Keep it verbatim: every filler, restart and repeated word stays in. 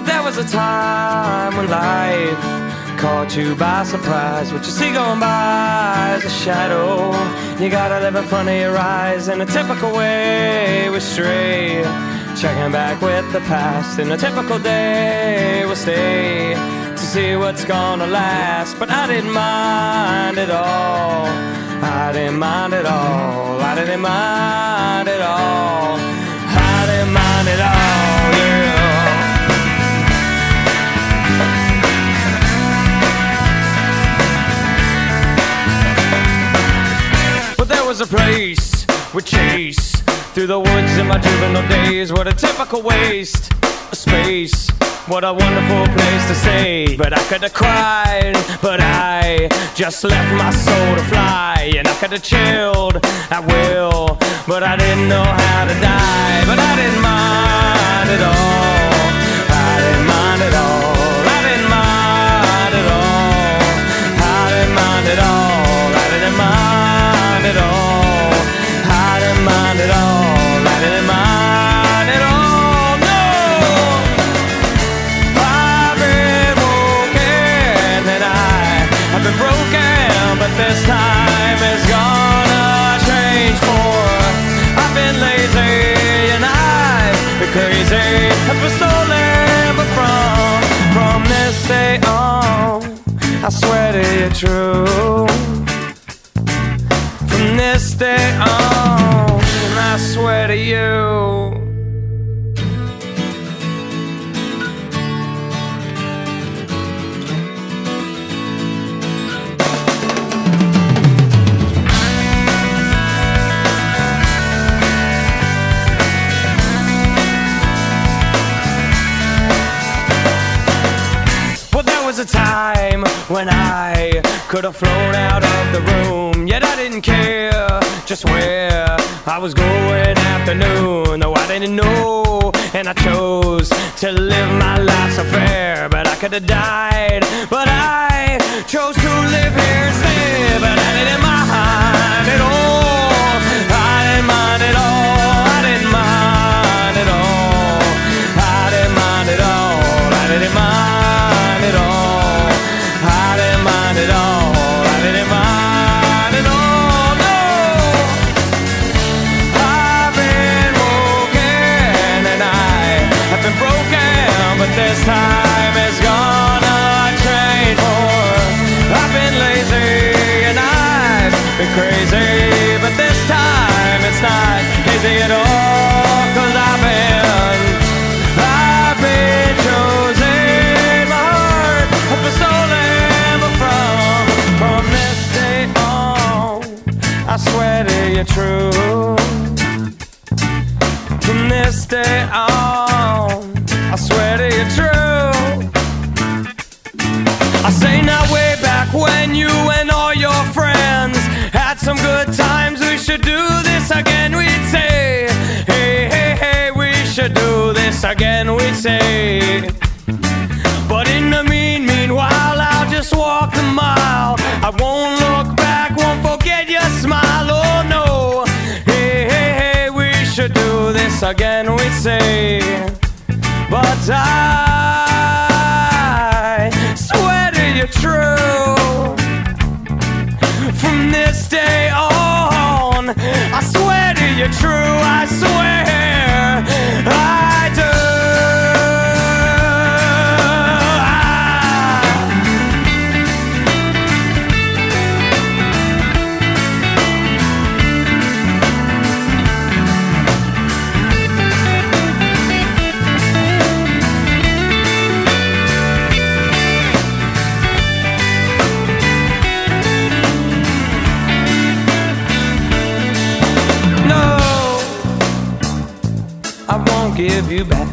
But there was a time when life caught you by surprise. What you see going by is a shadow. You gotta live in front of your eyes. In a typical way we stray, checking back with the past. In a typical day we'll stay to see what's gonna last. But I didn't mind at all, I didn't mind at all, I didn't mind at all, I didn't mind at all, yeah. But there was a place we'd chase through the woods in my juvenile days. What a typical waste of space, what a wonderful place to stay. But I could have cried, but I just left my soul to fly. And I could have chilled at will, but I didn't know how to die. But I didn't mind at all, I didn't mind at all, I didn't mind at all, I didn't mind at all, I didn't mind at all, I didn't mind at all, I didn't mind at all, no. I've been broken and I have been broken, but this time it's gonna change for. I've been lazy and I've been crazy, I've been stolen, but from, from this day on, I swear to you true. From this day on, I swear to you. Well, there was a time when I could have flown out of the room, yet I didn't care just where I was going afternoon. No, I didn't know, and I chose to live my life so fair. But I could have died, but I chose to live here instead. But I didn't mind at all, I didn't mind at all, I didn't mind at all, I didn't mind at all, I didn't mind at all, I didn't mind at all, I didn't mind at all, no. I've been broken and I have been broken, but this time it's gonna change for. I've been lazy and I've been crazy, but this time it's not easy at all. Cause I've been, I've been chosen, my heart has been stolen, but from, from this day on, I swear to you true. From this day on, I swear to you true. I say now way back when you and all your friends had some good times, we should do this again, we'd say. Hey, hey, hey, we should do this again, we'd say. But in the mean, meanwhile, I'll just walk the mile. I won't look back, won't forget your smile, oh no. Hey, hey, hey, we should do this again, we'd say. But I swear to you true. From this day on, I swear to you true, I swear I do. Give you back